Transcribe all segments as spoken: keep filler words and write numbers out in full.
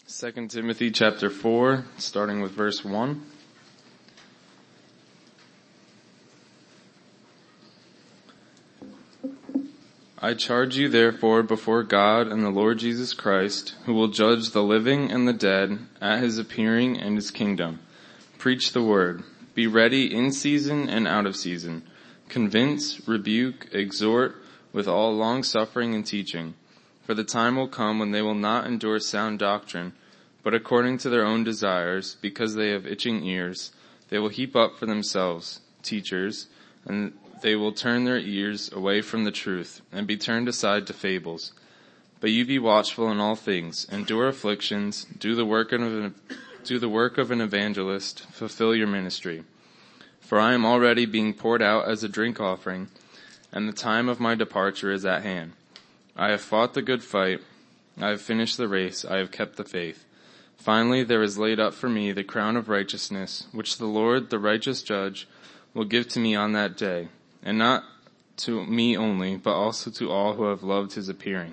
Second Timothy chapter four, starting with verse one. I charge you therefore before God and the Lord Jesus Christ, who will judge the living and the dead at his appearing and his kingdom. Preach the word. Be ready in season and out of season. Convince, rebuke, exhort with all long suffering and teaching. For the time will come when they will not endure sound doctrine, but according to their own desires, because they have itching ears, they will heap up for themselves teachers, and they will turn their ears away from the truth, and be turned aside to fables. But you be watchful in all things, endure afflictions, do the work of an, do the work of an evangelist, fulfill your ministry. For I am already being poured out as a drink offering, and the time of my departure is at hand. I have fought the good fight, I have finished the race, I have kept the faith. Finally, there is laid up for me the crown of righteousness, which the Lord, the righteous judge, will give to me on that day, and not to me only, but also to all who have loved his appearing.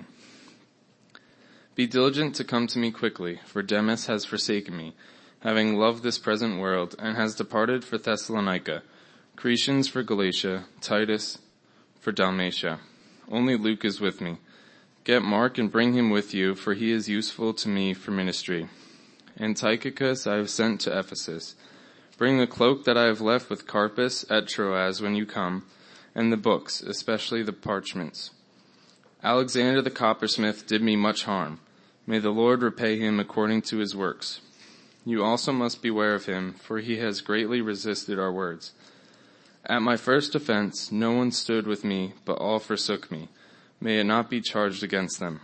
Be diligent to come to me quickly, for Demas has forsaken me, having loved this present world, and has departed for Thessalonica, Crescens for Galatia, Titus for Dalmatia. Only Luke is with me. Get Mark and bring him with you, for he is useful to me for ministry. And Tychicus I have sent to Ephesus. Bring the cloak that I have left with Carpus at Troas when you come, and the books, especially the parchments. Alexander the coppersmith did me much harm. May the Lord repay him according to his works. You also must beware of him, for he has greatly resisted our words. At my first offense, no one stood with me, but all forsook me. May it not be charged against them.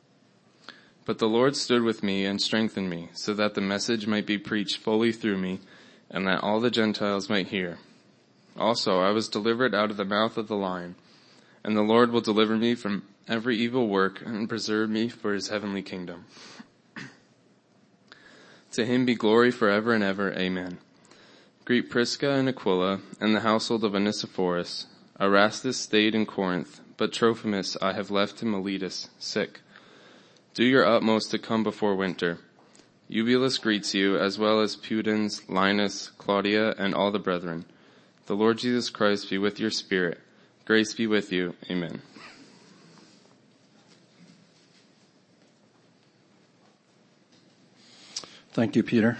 But the Lord stood with me and strengthened me, so that the message might be preached fully through me, and that all the Gentiles might hear. Also, I was delivered out of the mouth of the lion, and the Lord will deliver me from every evil work and preserve me for his heavenly kingdom. To him be glory forever and ever. Amen. Greet Prisca and Aquila and the household of Onesiphorus. Erastus stayed in Corinth, but Trophimus I have left in Miletus, sick. Do your utmost to come before winter. Eubulus greets you, as well as Pudens, Linus, Claudia, and all the brethren. The Lord Jesus Christ be with your spirit. Grace be with you. Amen. Thank you, Peter.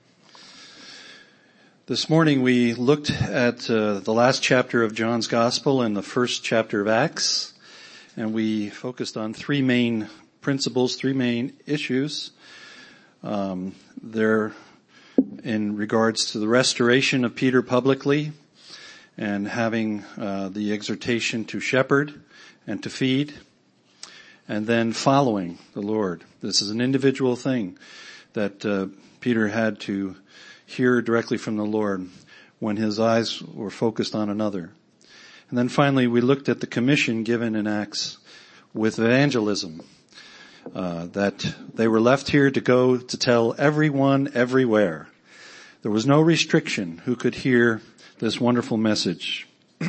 This morning we looked at uh, the last chapter of John's Gospel and the first chapter of Acts, and we focused on three main principles, three main issues. Um, they're in regards to the restoration of Peter publicly and having uh, the exhortation to shepherd and to feed, and then following the Lord. This is an individual thing that uh, Peter had to hear directly from the Lord when his eyes were focused on another. And then finally we looked at the commission given in Acts with evangelism. Uh, that they were left here to go to tell everyone everywhere. There was no restriction who could hear this wonderful message.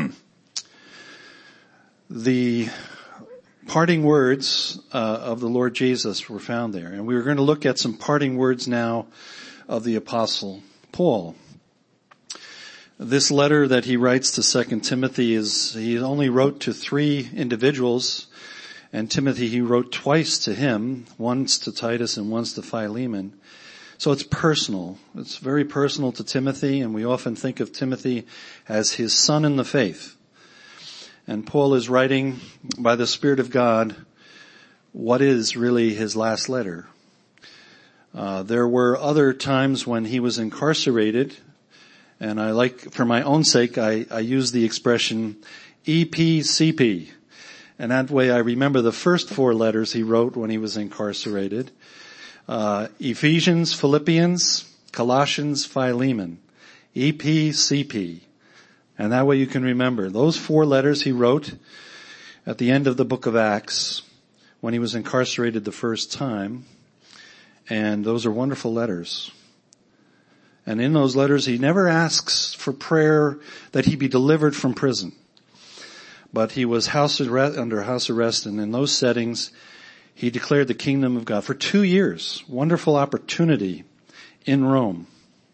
The parting words uh, of the Lord Jesus were found there. And we were going to look at some parting words now of the Apostle Paul. This letter that he writes to Second Timothy is, he only wrote to three individuals. And Timothy, he wrote twice to him, once to Titus and once to Philemon. So it's personal. It's very personal to Timothy, and we often think of Timothy as his son in the faith. And Paul is writing by the Spirit of God what is really his last letter. Uh, there were other times when he was incarcerated, and I like, for my own sake, I, I use the expression E P C P. And that way I remember the first four letters he wrote when he was incarcerated. Uh, Ephesians, Philippians, Colossians, Philemon. E P C P. And that way you can remember. Those four letters he wrote at the end of the book of Acts when he was incarcerated the first time. And those are wonderful letters. And in those letters he never asks for prayer that he be delivered from prison. But he was house arrest, under house arrest, and in those settings he declared the kingdom of God for two years. Wonderful opportunity in Rome.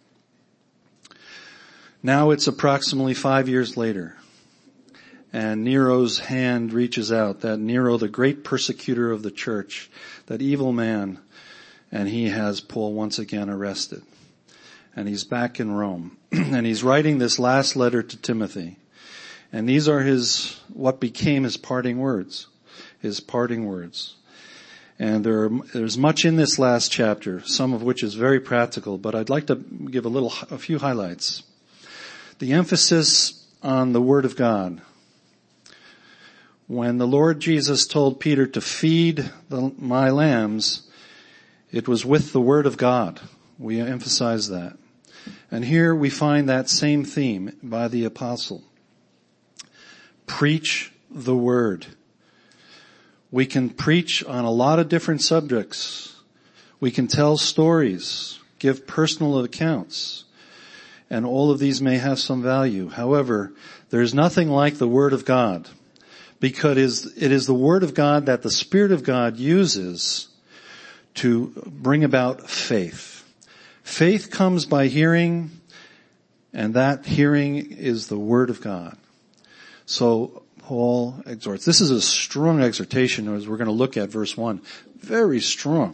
Now it's approximately five years later, and Nero's hand reaches out, that Nero, the great persecutor of the church, that evil man, and he has Paul once again arrested. And he's back in Rome, and he's writing this last letter to Timothy. And these are his, what became his parting words, his parting words. And there are, there's much in this last chapter, some of which is very practical, but I'd like to give a little, a few highlights. The emphasis on the Word of God. When the Lord Jesus told Peter to feed the, my lambs, it was with the Word of God. We emphasize that. And here we find that same theme by the apostle. Preach the Word. We can preach on a lot of different subjects. We can tell stories, give personal accounts, and all of these may have some value. However, there's nothing like the Word of God, because it is the Word of God that the Spirit of God uses to bring about faith. Faith comes by hearing, and that hearing is the Word of God. So Paul exhorts. This is a strong exhortation, as we're going to look at verse one. Very strong.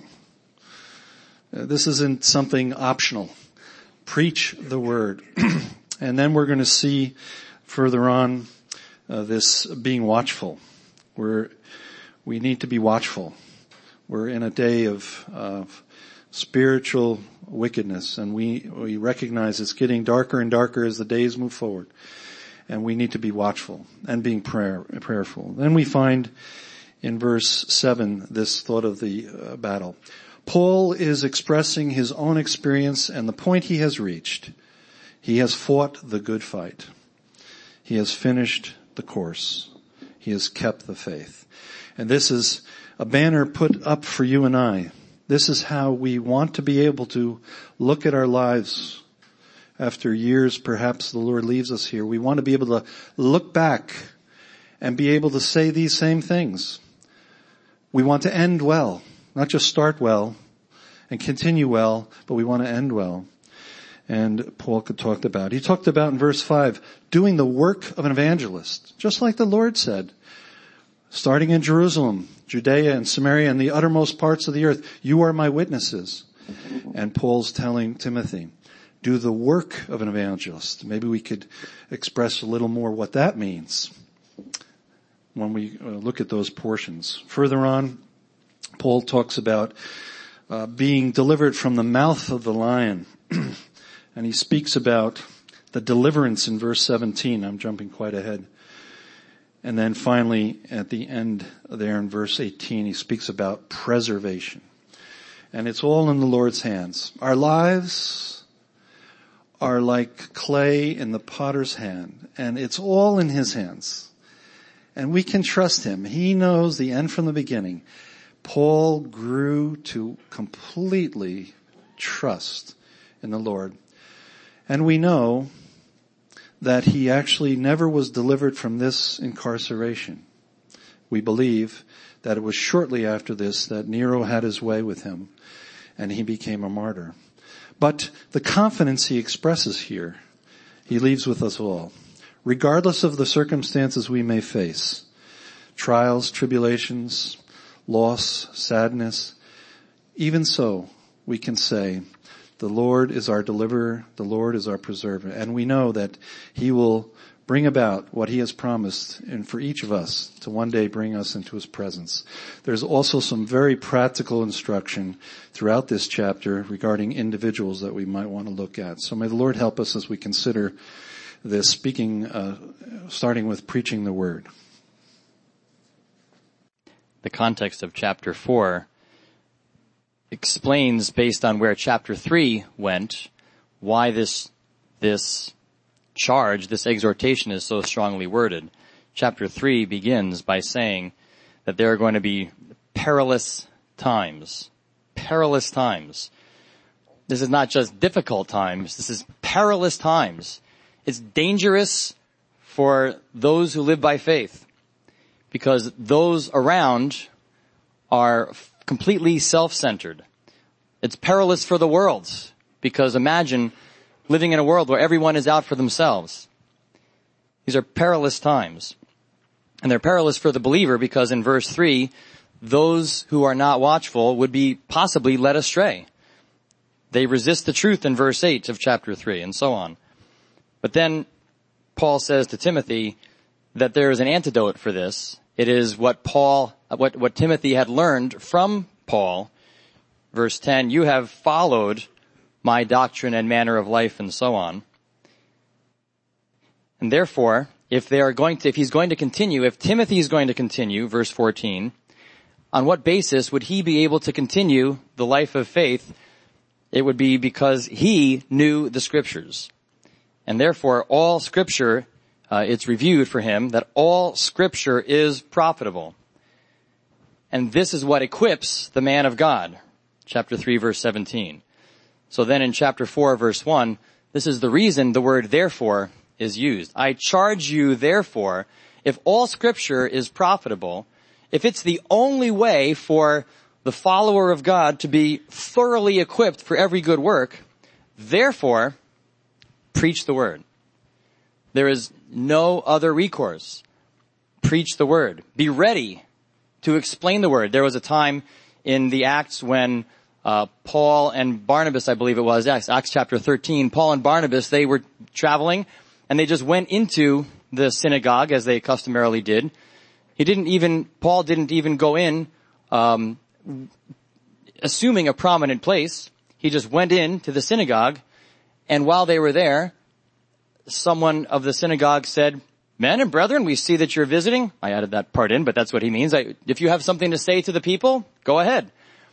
This isn't something optional. Preach the Word. And then we're going to see further on uh, this being watchful. We're, we need to be watchful. We're in a day of, of spiritual wickedness, and we, we recognize it's getting darker and darker as the days move forward. And we need to be watchful and being prayer, prayerful. Then we find in verse seven this thought of the uh, battle. Paul is expressing his own experience and the point he has reached. He has fought the good fight. He has finished the course. He has kept the faith. And this is a banner put up for you and I. This is how we want to be able to look at our lives. After years, perhaps the Lord leaves us here. We want to be able to look back and be able to say these same things. We want to end well, not just start well and continue well, but we want to end well. And Paul talked about, he talked about in verse five, doing the work of an evangelist, just like the Lord said, starting in Jerusalem, Judea and Samaria and the uttermost parts of the earth. You are my witnesses. And Paul's telling Timothy, do the work of an evangelist. Maybe we could express a little more what that means when we look at those portions. Further on, Paul talks about uh, being delivered from the mouth of the lion. And he speaks about the deliverance in verse seventeen. I'm jumping quite ahead. And then finally, at the end there in verse eighteen, he speaks about preservation. And it's all in the Lord's hands. Our lives are like clay in the potter's hand, and it's all in his hands. And we can trust him. He knows the end from the beginning. Paul grew to completely trust in the Lord. And we know that he actually never was delivered from this incarceration. We believe that it was shortly after this that Nero had his way with him, and he became a martyr. But the confidence he expresses here, he leaves with us all. Regardless of the circumstances we may face, trials, tribulations, loss, sadness, even so, we can say, the Lord is our deliverer, the Lord is our preserver. And we know that he will bring about what he has promised, and for each of us to one day bring us into his presence. There's also some very practical instruction throughout this chapter regarding individuals that we might want to look at. So may the Lord help us as we consider this, speaking, uh, starting with preaching the word. The context of chapter four explains, based on where chapter three went, why this, this charge, this exhortation is so strongly worded. Chapter three begins by saying that there are going to be perilous times. Perilous times. This is not just difficult times. This is perilous times. It's dangerous for those who live by faith, because those around are completely self-centered. It's perilous for the world, because imagine living in a world where everyone is out for themselves. These are perilous times. And they're perilous for the believer because in verse three, those who are not watchful would be possibly led astray. They resist the truth in verse eight of chapter three, and so on. But then Paul says to Timothy that there is an antidote for this. It is what Paul, what, what Timothy had learned from Paul. Verse ten, you have followed my doctrine and manner of life, and so on. And therefore, if they are going to, if he's going to continue, if Timothy is going to continue, verse fourteen, on what basis would he be able to continue the life of faith? It would be because he knew the scriptures. And therefore, all scripture, uh, it's reviewed for him that all scripture is profitable. And this is what equips the man of God. Chapter three, verse seventeen. So then in chapter four, verse one, this is the reason the word therefore is used. I charge you, therefore, if all scripture is profitable, if it's the only way for the follower of God to be thoroughly equipped for every good work, therefore, preach the word. There is no other recourse. Preach the word. Be ready to explain the word. There was a time in the Acts when uh Paul and Barnabas, I believe it was, Acts, Acts chapter thirteen, Paul and Barnabas, they were traveling and they just went into the synagogue as they customarily did. He didn't even, Paul didn't even go in um assuming a prominent place. He just went in to the synagogue, and while they were there, someone of the synagogue said, men and brethren, we see that you're visiting. I added that part in, but that's what he means. I, if you have something to say to the people, go ahead.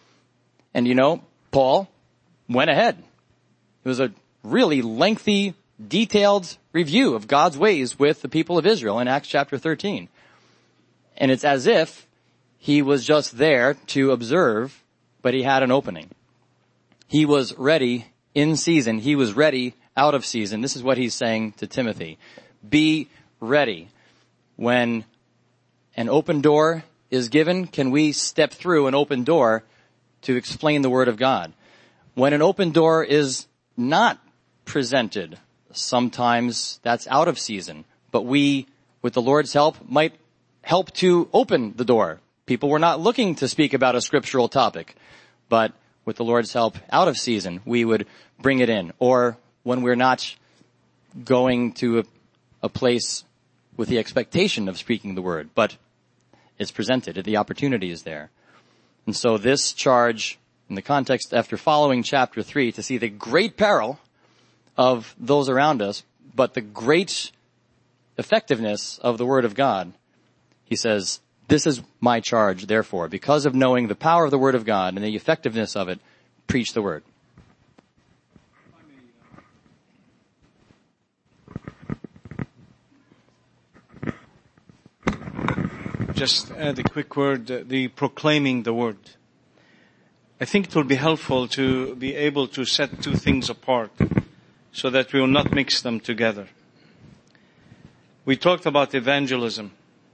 And you know, Paul went ahead. It was a really lengthy, detailed review of God's ways with the people of Israel in Acts chapter thirteen. And it's as if he was just there to observe, but he had an opening. He was ready in season. He was ready out of season. This is what he's saying to Timothy. Be ready. When an open door is given, can we step through an open door to explain the word of God? When an open door is not presented, sometimes that's out of season, but we, with the Lord's help, might help to open the door. People were not looking to speak about a scriptural topic, but with the Lord's help, out of season, we would bring it in. Or when we're not going to a, a place with the expectation of speaking the word, but it's presented, the opportunity is there. And so this charge, in the context after following chapter three, to see the great peril of those around us, but the great effectiveness of the word of God, he says, this is my charge, therefore, because of knowing the power of the word of God and the effectiveness of it, preach the word. Just add a quick word, uh, the proclaiming the word. I think it will be helpful to be able to set two things apart so that we will not mix them together. We talked about evangelism.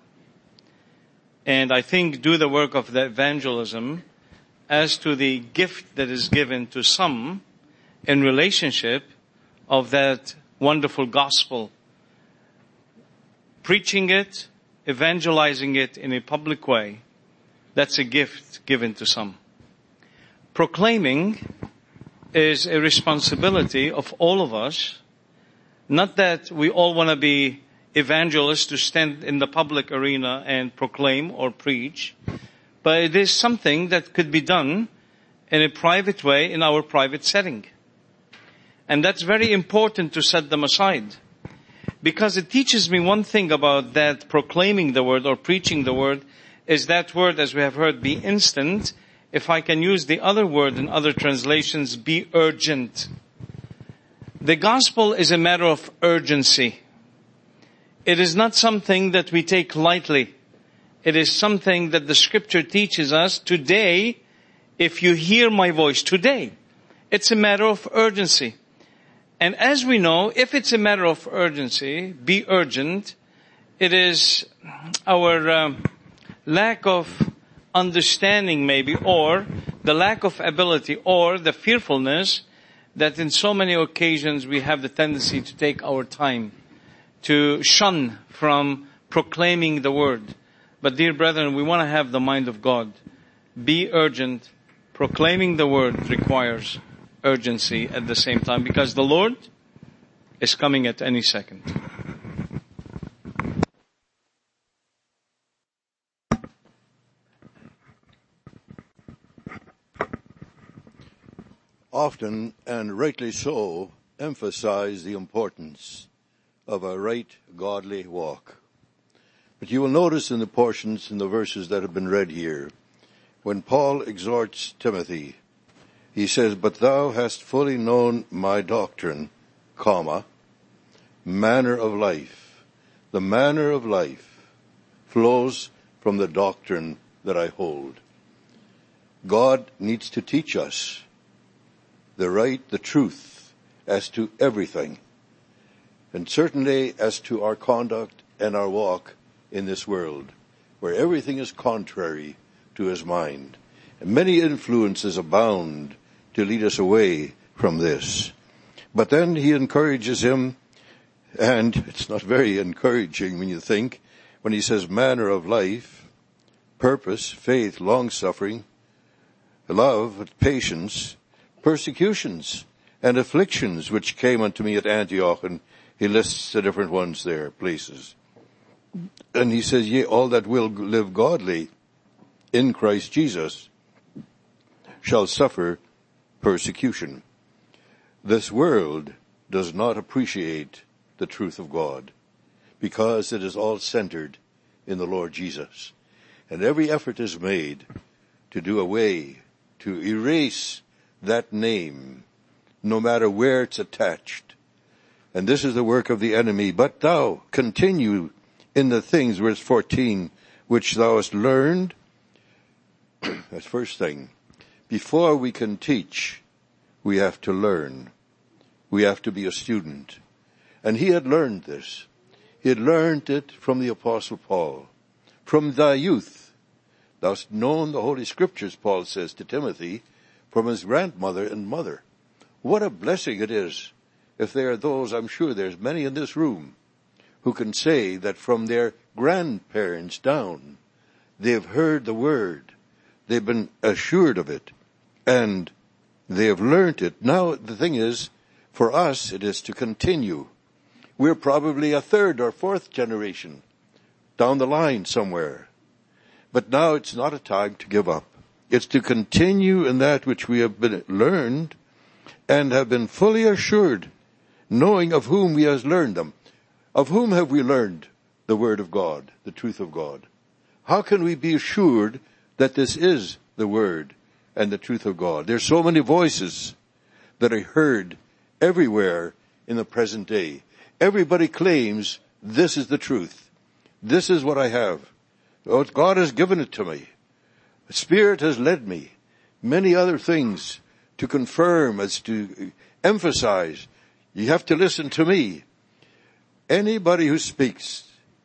And I think do the work of the evangelism as to the gift that is given to some in relationship of that wonderful gospel. Preaching it, evangelizing it in a public way, that's a gift given to some. Proclaiming is a responsibility of all of us. Not that we all want to be evangelists to stand in the public arena and proclaim or preach, but it is something that could be done in a private way in our private setting. And that's very important to set them aside, because it teaches me one thing about that proclaiming the word or preaching the word is that word, as we have heard, be instant. If I can use the other word in other translations, be urgent. The gospel is a matter of urgency. It is not something that we take lightly. It is something that the scripture teaches us today. If you hear my voice today, it's a matter of urgency. And as we know, if it's a matter of urgency, be urgent, it is our um, lack of understanding maybe, or the lack of ability, or the fearfulness that in so many occasions we have the tendency to take our time, to shun from proclaiming the word. But dear brethren, we want to have the mind of God. Be urgent. Proclaiming the word requires urgency at the same time, because the Lord is coming at any second. Often, and rightly so, emphasize the importance of a right godly walk. But you will notice in the portions in the verses that have been read here, when Paul exhorts Timothy, he says, "But thou hast fully known my doctrine, comma, manner of life." The manner of life flows from the doctrine that I hold. God needs to teach us the right, the truth, as to everything, and certainly as to our conduct and our walk in this world, where everything is contrary to his mind. And many influences abound to lead us away from this. But then he encourages him, and it's not very encouraging when you think, when he says manner of life, purpose, faith, long-suffering, love, patience, persecutions and afflictions which came unto me at Antioch, and he lists the different ones there, places. And he says, yea, all that will live godly in Christ Jesus shall suffer persecution. This world does not appreciate the truth of God because it is all centered in the Lord Jesus. And every effort is made to do away, to erase that name, no matter where it's attached. And this is the work of the enemy. But thou continue in the things, verse fourteen, which thou hast learned. That's first thing. Before we can teach, we have to learn. We have to be a student. And he had learned this. He had learned it from the Apostle Paul. From thy youth, thou hast known the Holy Scriptures, Paul says to Timothy, from his grandmother and mother. What a blessing it is if there are those, I'm sure there's many in this room, who can say that from their grandparents down, they've heard the word, they've been assured of it, and they have learned it. Now the thing is, for us, it is to continue. We're probably a third or fourth generation down the line somewhere. But now it's not a time to give up. It's to continue in that which we have been learned and have been fully assured, knowing of whom we have learned them. Of whom have we learned the word of God, the truth of God? How can we be assured that this is the word and the truth of God? There's so many voices that are heard everywhere in the present day. Everybody claims this is the truth. This is what I have. Oh, God has given it to me. The Spirit has led me. Many other things to confirm, as to emphasize. You have to listen to me. Anybody who speaks,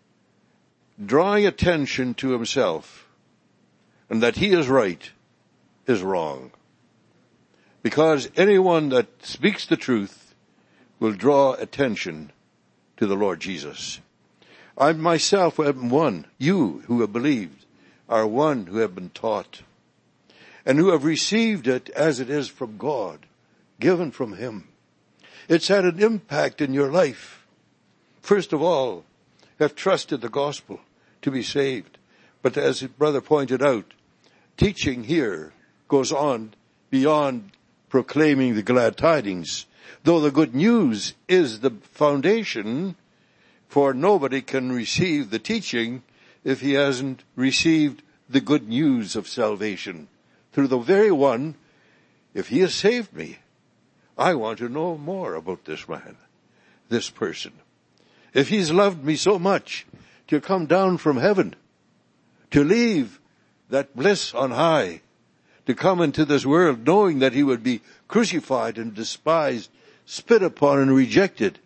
drawing attention to himself, and that he is right, is wrong. Because anyone that speaks the truth will draw attention to the Lord Jesus. I myself am one. You who have believed are one who have been taught and who have received it as it is from God, given from him. It's had an impact in your life. First of all, have trusted the gospel to be saved. But as the brother pointed out, teaching here goes on beyond proclaiming the glad tidings. Though the good news is the foundation, for nobody can receive the teaching if he hasn't received the good news of salvation. Through the very one, if he has saved me, I want to know more about this man, this person. If he's loved me so much to come down from heaven, to leave that bliss on high, to come into this world knowing that he would be crucified and despised, spit upon and rejected.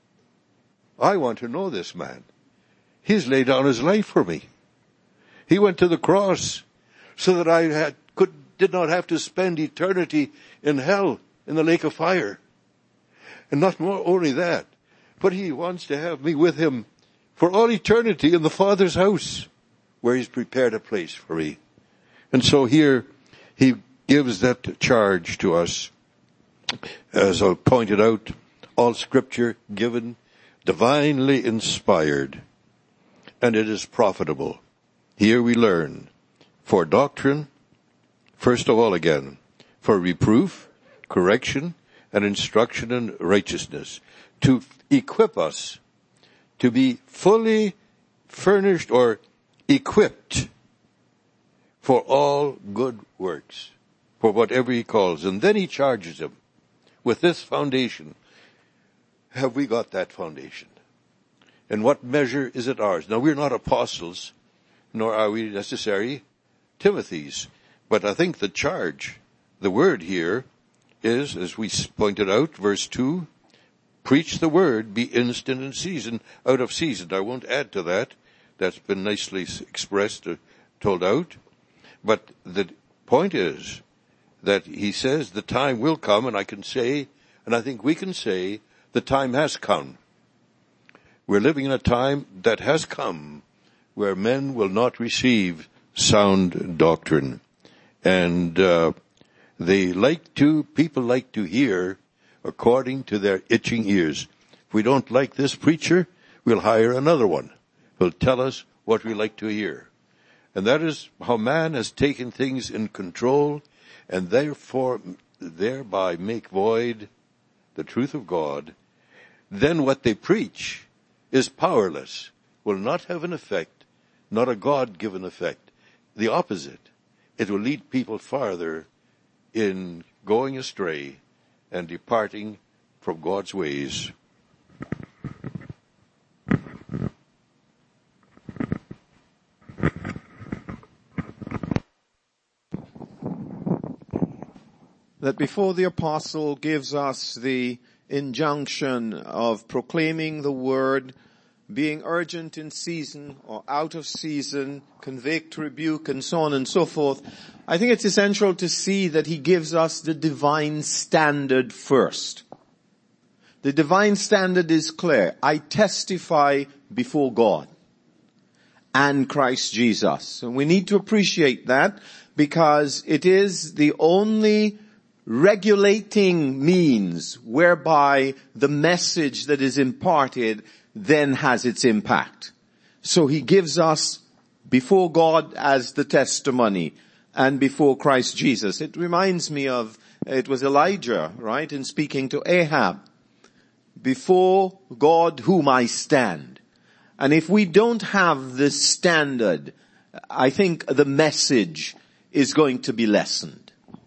I want to know this man. He's laid down his life for me. He went to the cross so that I had, could, did not have to spend eternity in hell, in the lake of fire. And not more only that, but he wants to have me with him for all eternity in the Father's house, where he's prepared a place for me. And so here he gives that charge to us. As I pointed out, all scripture given, divinely inspired, and it is profitable. Here we learn for doctrine, first of all again, for reproof, correction, and instruction in righteousness, to equip us to be fully furnished or equipped for all good works, for whatever he calls. And then he charges him with this foundation. Have we got that foundation? In what measure is it ours? Now, we're not apostles, nor are we necessary Timothy's. But I think the charge, the word here is, as we pointed out, verse two, preach the word, be instant in season, out of season. I won't add to that. That's been nicely expressed, uh, told out. But the point is that he says the time will come, and I can say, and I think we can say, the time has come. We're living in a time that has come where men will not receive sound doctrine. And uh, they like to, people like to hear according to their itching ears. If we don't like this preacher, we'll hire another one who'll tell us what we like to hear. And that is how man has taken things in control and therefore thereby make void the truth of God. Then what they preach is powerless, will not have an effect, not a God-given effect. The opposite. It will lead people farther in going astray and departing from God's ways. That before the apostle gives us the injunction of proclaiming the word, being urgent in season or out of season, convict, rebuke, and so on and so forth, I think it's essential to see that he gives us the divine standard first. The divine standard is clear. I testify before God and Christ Jesus. And we need to appreciate that because it is the only regulating means whereby the message that is imparted then has its impact. So he gives us before God as the testimony and before Christ Jesus. It reminds me of, it was Elijah, right, in speaking to Ahab. Before God whom I stand. And if we don't have this standard, I think the message is going to be lessened.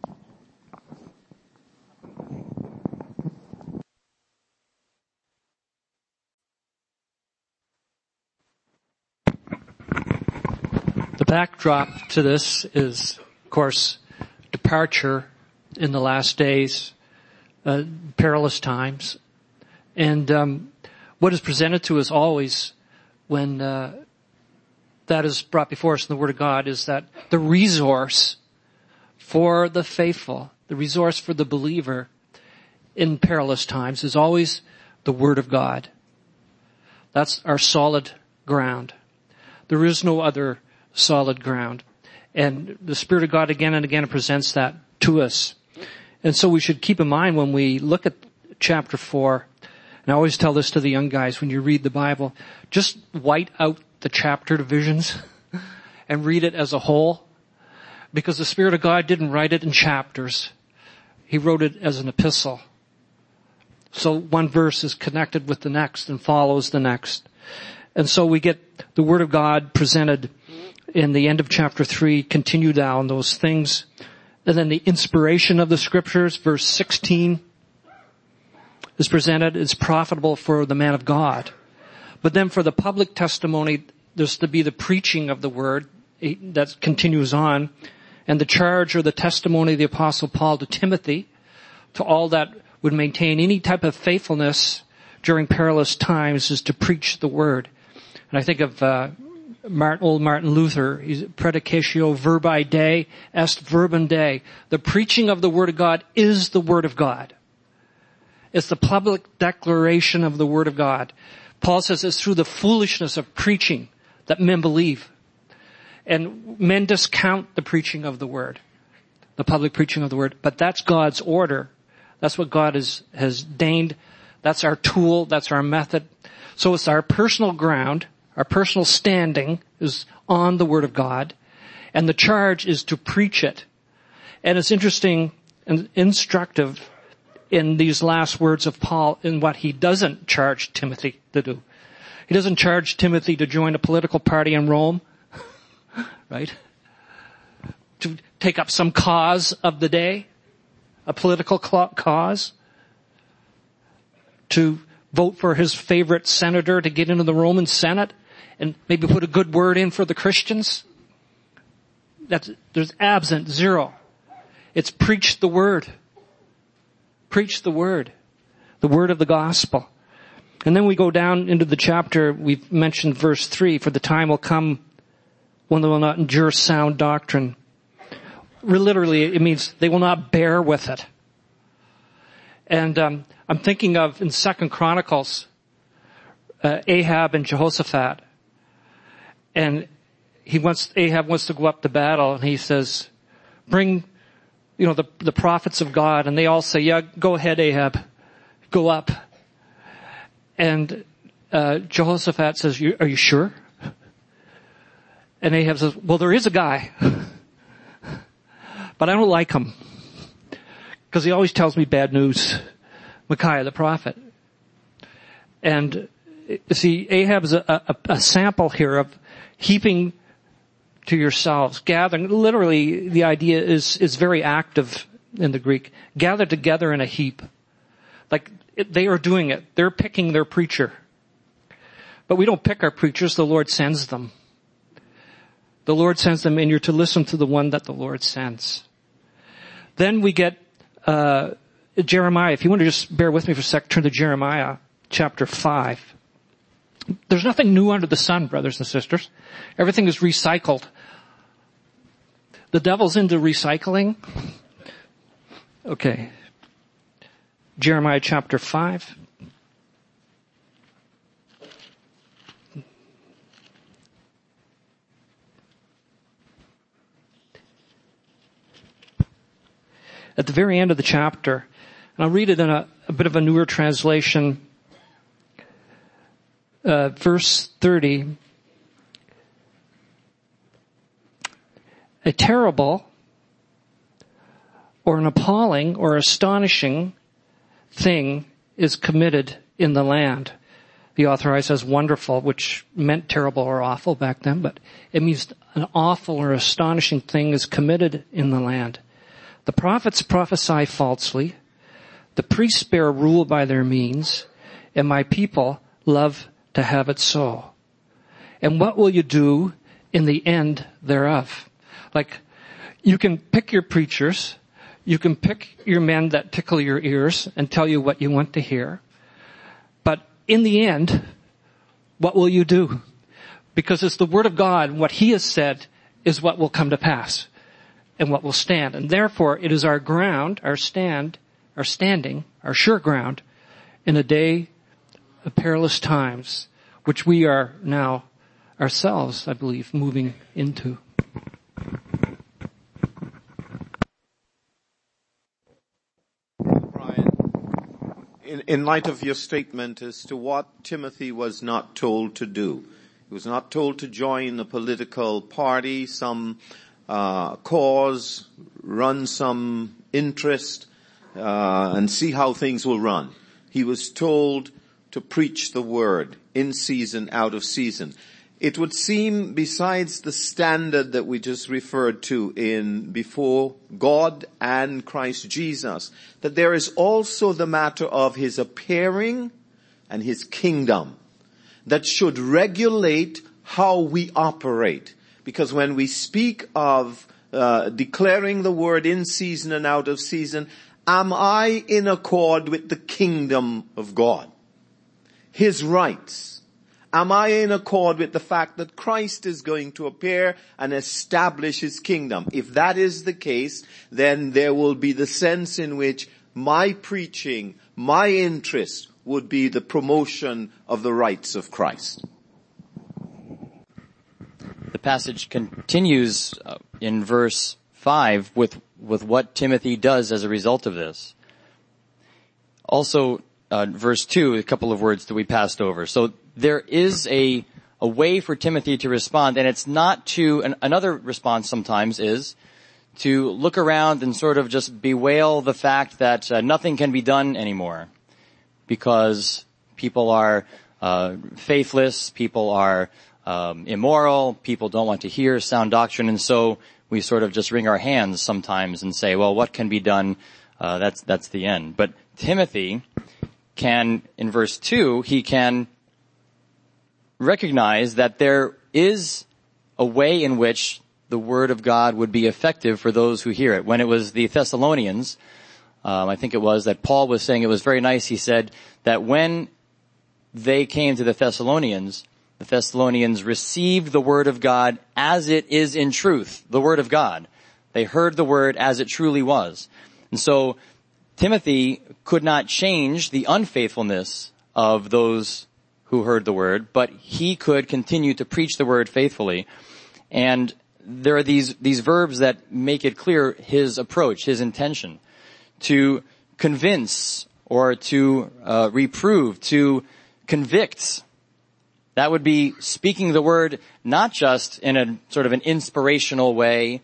The backdrop to this is, of course, departure in the last days, uh, perilous times. And um, what is presented to us always when uh, that is brought before us in the Word of God is that the resource for the faithful, the resource for the believer in perilous times is always the Word of God. That's our solid ground. There is no other solid ground. And the Spirit of God again and again presents that to us. And so we should keep in mind when we look at chapter four, and I always tell this to the young guys when you read the Bible, just white out the chapter divisions and read it as a whole. Because the Spirit of God didn't write it in chapters. He wrote it as an epistle. So one verse is connected with the next and follows the next. And so we get the Word of God presented in the end of chapter three, continue down those things. And then the inspiration of the Scriptures, verse sixteen, is presented. It's profitable for the man of God. But then for the public testimony, there's to be the preaching of the Word that continues on. And the charge or the testimony of the Apostle Paul to Timothy, to all that would maintain any type of faithfulness during perilous times, is to preach the Word. And I think of uh, Martin, old Martin Luther, he's predicatio verbi Dei est verbum Dei. The preaching of the Word of God is the Word of God. It's the public declaration of the Word of God. Paul says it's through the foolishness of preaching that men believe. And men discount the preaching of the Word, the public preaching of the Word. But that's God's order. That's what God has, has deigned. That's our tool. That's our method. So it's our personal ground. Our personal standing is on the Word of God. And the charge is to preach it. And it's interesting and instructive in these last words of Paul in what he doesn't charge Timothy to do. He doesn't charge Timothy to join a political party in Rome, right? To take up some cause of the day, a political cause, to vote for his favorite senator to get into the Roman Senate and maybe put a good word in for the Christians. That's, there's absent, zero. It's preach the word. Preach the word. The word of the gospel. And then we go down into the chapter, we've mentioned verse three, for the time will come when they will not endure sound doctrine. Literally, it means they will not bear with it. And um, I'm thinking of in Second Chronicles, uh, Ahab and Jehoshaphat. And he wants, Ahab wants to go up to battle, and he says, bring, you know, the, the prophets of God. And they all say, yeah, go ahead, Ahab. Go up. And uh, Jehoshaphat says, you, are you sure? And Ahab says, well, there is a guy. But I don't like him. Because he always tells me bad news. Micaiah the prophet. And see, Ahab is a, a, a sample here of heaping to yourselves, gathering. Literally, the idea is, is very active in the Greek. Gather together in a heap. Like, it, they are doing it. They're picking their preacher. But we don't pick our preachers. The Lord sends them. The Lord sends them, and you're to listen to the one that the Lord sends. Then we get uh Jeremiah. If you want to just bear with me for a sec, turn to Jeremiah chapter five. There's nothing new under the sun, brothers and sisters. Everything is recycled. The devil's into recycling. Okay. Jeremiah chapter five. At the very end of the chapter, and I'll read it in a, a bit of a newer translation, uh, verse thirty. A terrible or an appalling or astonishing thing is committed in the land. The author says wonderful, which meant terrible or awful back then, but it means an awful or astonishing thing is committed in the land. The prophets prophesy falsely. The priests bear rule by their means. And my people love to have it so. And what will you do in the end thereof? Like, you can pick your preachers. You can pick your men that tickle your ears and tell you what you want to hear. But in the end, what will you do? Because it's the Word of God. What He has said is what will come to pass. And what will stand. And therefore, it is our ground, our stand, our standing, our sure ground in a day of perilous times, which we are now ourselves, I believe, moving into. Brian, in, in light of your statement as to what Timothy was not told to do, he was not told to join a political party, some Uh, cause, run some interest, uh, and see how things will run. He was told to preach the word in season, out of season. It would seem, besides the standard that we just referred to in before God and Christ Jesus, that there is also the matter of His appearing and His kingdom that should regulate how we operate. Because when we speak of uh, declaring the word in season and out of season, am I in accord with the kingdom of God? His rights. Am I in accord with the fact that Christ is going to appear and establish his kingdom? If that is the case, then there will be the sense in which my preaching, my interest would be the promotion of the rights of Christ. The passage continues uh, in verse five with, with what Timothy does as a result of this. Also, uh, verse two, a couple of words that we passed over. So there is a, a way for Timothy to respond, and it's not to, an, another response sometimes is to look around and sort of just bewail the fact that uh, nothing can be done anymore because people are uh, faithless, people are um, immoral, people don't want to hear sound doctrine, and so we sort of just wring our hands sometimes and say, well, what can be done? Uh, that's, that's the end. But Timothy can, in verse two, he can recognize that there is a way in which the word of God would be effective for those who hear it. When it was the Thessalonians, um, I think it was, that Paul was saying, it was very nice, he said, that when they came to the Thessalonians, the Thessalonians received the word of God as it is in truth, the word of God. They heard the word as it truly was. And so Timothy could not change the unfaithfulness of those who heard the word, but he could continue to preach the word faithfully. And there are these, these verbs that make it clear his approach, his intention, to convince or to uh, reprove, to convict. That would be speaking the word not just in a sort of an inspirational way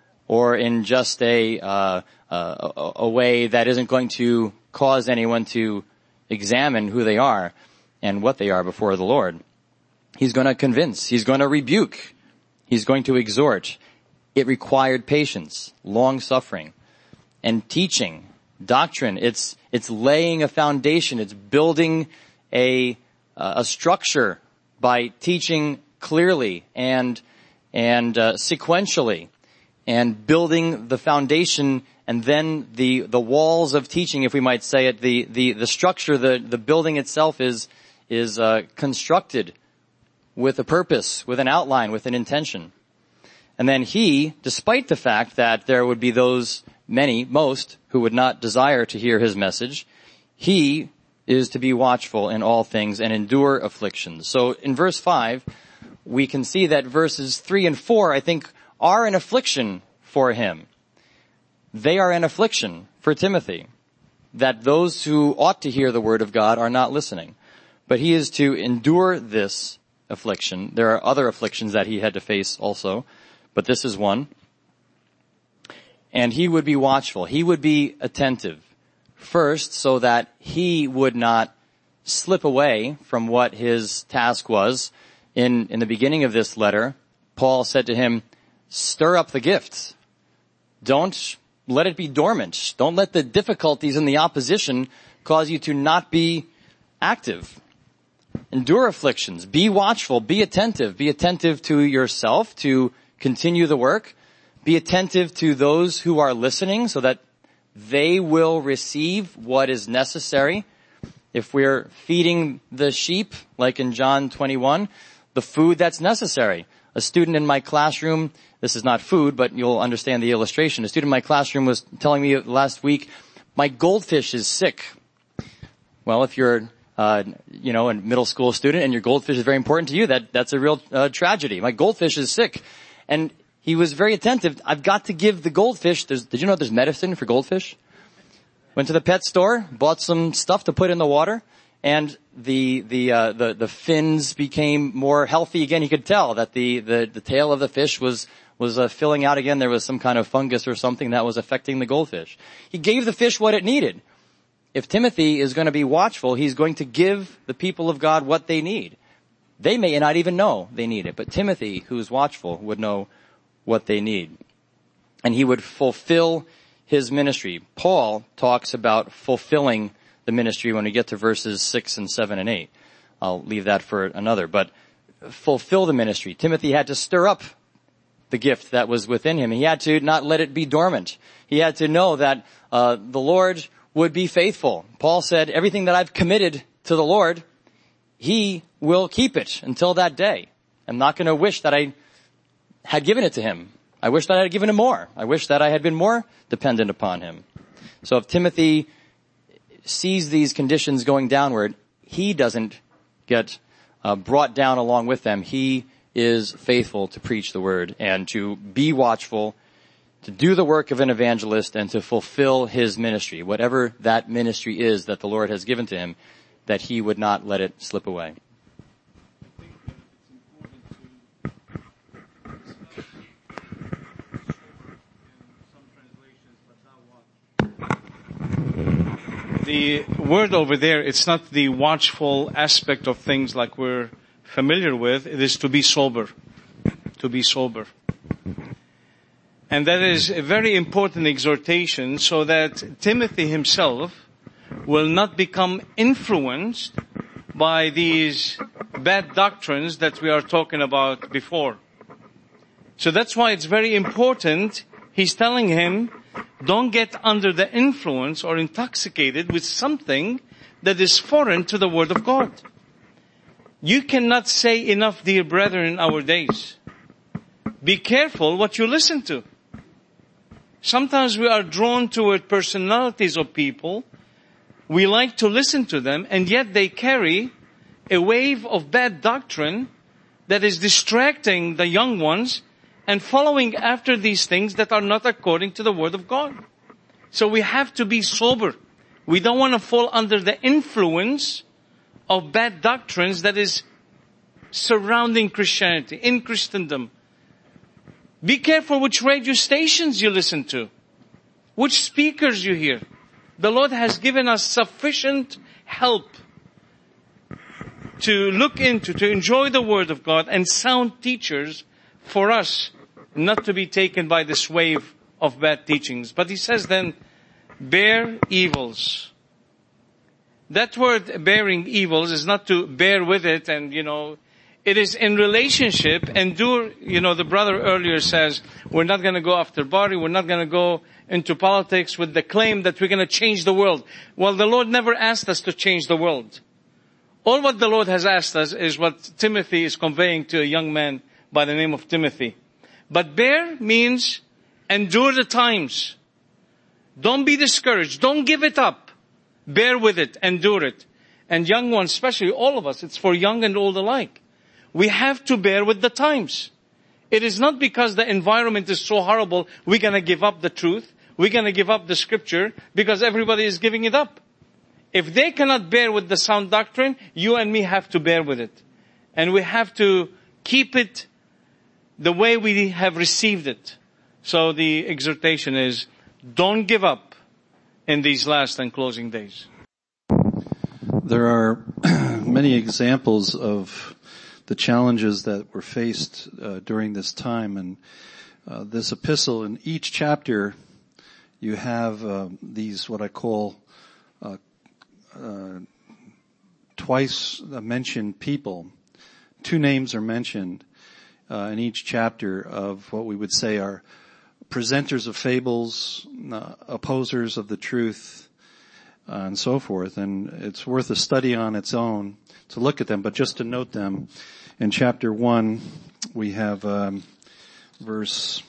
or in just a, uh, uh, a way that isn't going to cause anyone to examine who they are and what they are before the Lord. He's going to convince. He's going to rebuke. He's going to exhort. It required patience, long suffering, and teaching, doctrine. It's, it's laying a foundation. It's building a, uh, a structure by teaching clearly and, and, uh, sequentially and building the foundation and then the, the walls of teaching, if we might say it, the, the, the structure, the, the building itself is, is, uh, constructed with a purpose, with an outline, with an intention. And then he, despite the fact that there would be those, many, most, who would not desire to hear his message, he is to be watchful in all things and endure afflictions. So in verse five, we can see that verses three and four, I think, are an affliction for him. They are an affliction for Timothy, that those who ought to hear the word of God are not listening. But he is to endure this affliction. There are other afflictions that he had to face also, but this is one. And he would be watchful. He would be attentive. First, so that he would not slip away from what his task was. In, in the beginning of this letter, Paul said to him, stir up the gift. Don't let it be dormant. Don't let the difficulties and the opposition cause you to not be active. Endure afflictions. Be watchful. Be attentive. Be attentive to yourself to continue the work. Be attentive to those who are listening so that they will receive what is necessary. If we're feeding the sheep, like in John twenty-one, the food that's necessary. A student in my classroom, this is not food, but you'll understand the illustration. A student in my classroom was telling me last week, my goldfish is sick. Well, if you're, uh, you know, a middle school student and your goldfish is very important to you, that, that's a real uh, tragedy. My goldfish is sick. And he was very attentive. I've got to give the goldfish, there's, did you know there's medicine for goldfish? Went to the pet store, bought some stuff to put in the water, and the, the, uh, the, the fins became more healthy again. He could tell that the, the, the tail of the fish was, was, uh, filling out again. There was some kind of fungus or something that was affecting the goldfish. He gave the fish what it needed. If Timothy is going to be watchful, he's going to give the people of God what they need. They may not even know they need it, but Timothy, who is watchful, would know what they need. And he would fulfill his ministry. Paul talks about fulfilling the ministry when we get to verses six and seven and eight. I'll leave that for another, but fulfill the ministry. Timothy had to stir up the gift that was within him. He had to not let it be dormant. He had to know that uh, the Lord would be faithful. Paul said, everything that I've committed to the Lord, he will keep it until that day. I'm not going to wish that I had given it to him. I wish that I had given him more. I wish that I had been more dependent upon him. So if Timothy sees these conditions going downward, he doesn't get uh, brought down along with them. He is faithful to preach the word and to be watchful, to do the work of an evangelist, and to fulfill his ministry, whatever that ministry is that the Lord has given to him, that he would not let it slip away. The word over there, it's not the watchful aspect of things like we're familiar with. It is to be sober. To be sober. And that is a very important exhortation so that Timothy himself will not become influenced by these bad doctrines that we are talking about before. So that's why it's very important. He's telling him, don't get under the influence or intoxicated with something that is foreign to the Word of God. You cannot say enough, dear brethren, in our days. Be careful what you listen to. Sometimes we are drawn toward personalities of people. We like to listen to them, and yet they carry a wave of bad doctrine that is distracting the young ones and following after these things that are not according to the Word of God. So we have to be sober. We don't want to fall under the influence of bad doctrines that is surrounding Christianity, in Christendom. Be careful which radio stations you listen to, which speakers you hear. The Lord has given us sufficient help to look into, to enjoy the Word of God, and sound teachers for us not to be taken by this wave of bad teachings. But he says then, bear evils. That word bearing evils is not to bear with it and, you know, it is in relationship. Endure, you know, the brother earlier says, we're not going to go after body, we're not going to go into politics with the claim that we're going to change the world. Well, the Lord never asked us to change the world. All what the Lord has asked us is what Timothy is conveying to a young man by the name of Timothy. But bear means endure the times. Don't be discouraged. Don't give it up. Bear with it. Endure it. And young ones, especially all of us, it's for young and old alike. We have to bear with the times. It is not because the environment is so horrible, we're going to give up the truth. We're going to give up the scripture because everybody is giving it up. If they cannot bear with the sound doctrine, you and me have to bear with it. And we have to keep it the way we have received it. So the exhortation is, don't give up in these last and closing days. There are many examples of the challenges that were faced uh, during this time, and uh, this epistle, in each chapter you have uh, these what I call uh, uh, twice mentioned people. Two names are mentioned uh, in each chapter of what we would say are presenters of fables, uh, opposers of the truth, uh, and so forth. And it's worth a study on its own to look at them, but just to note them. In chapter one, we have um, verse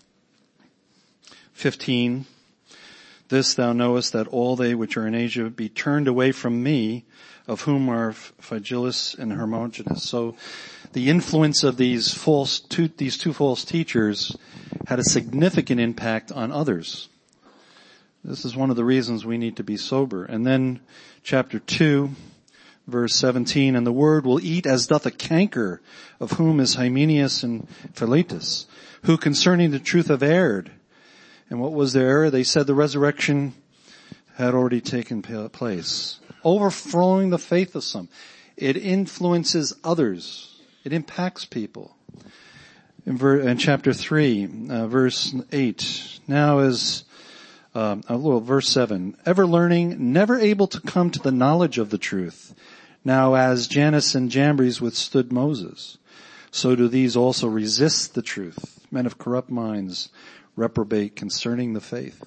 fifteen. This thou knowest, that all they which are in Asia be turned away from me, of whom are Phygellus and Hermogenes. So the influence of these false, two, these two false teachers had a significant impact on others. This is one of the reasons we need to be sober. And then chapter two, verse seventeen, and the word will eat as doth a canker, of whom is Hymenaeus and Philetus, who concerning the truth have erred. And what was their error? They said the resurrection had already taken place, overthrowing the faith of some. It influences others. It impacts people. In, ver- in chapter three, uh, verse eight, now is um, a little verse seven, ever learning, never able to come to the knowledge of the truth. Now as Jannes and Jambres withstood Moses, so do these also resist the truth. Men of corrupt minds reprobate concerning the faith.